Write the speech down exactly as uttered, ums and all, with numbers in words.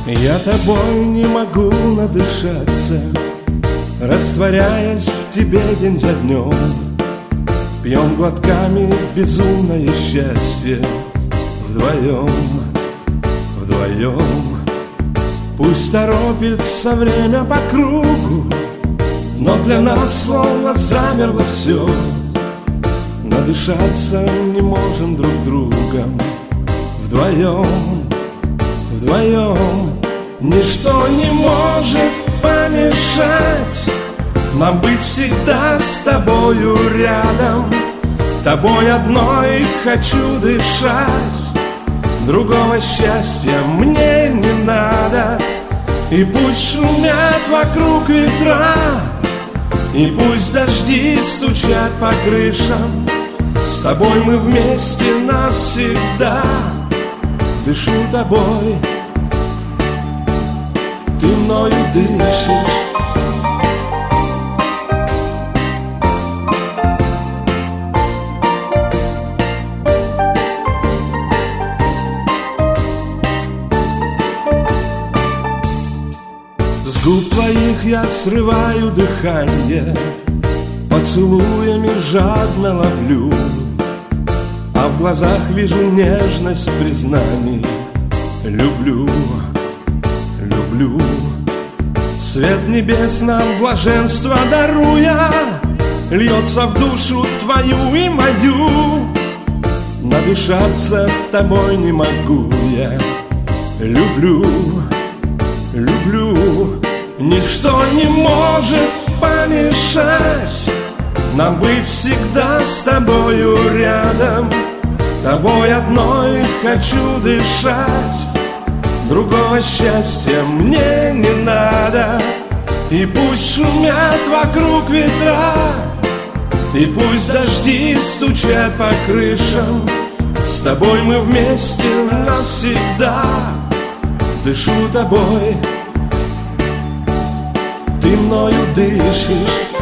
Я тобой не могу надышаться, растворяясь в тебе день за днем. Пьем глотками безумное счастье вдвоем, вдвоем. Пусть торопится время по кругу, но для нас словно замерло все. Надышаться не можем друг другом вдвоем, вдвоем. Ничто не может помешать нам быть всегда с тобою рядом. Тобой одной хочу дышать, другого счастья мне не надо. И пусть шумят вокруг ветра, и пусть дожди стучат по крышам, с тобой мы вместе навсегда. Дышу тобой, ты мною дышишь. С губ твоих я срываю дыхание, поцелуями жадно ловлю, а в глазах вижу нежность признаний. Люблю, люблю. Свет небес нам блаженство даруя, льется в душу твою и мою. Надышаться тобой не могу я. Люблю, люблю. Ничто не может помешать нам быть всегда с тобою рядом. Тобой одной хочу дышать, другого счастья мне не надо. И пусть шумят вокруг ветра, и пусть дожди стучат по крышам, с тобой мы вместе навсегда. Дышу тобой, ты мною дышишь.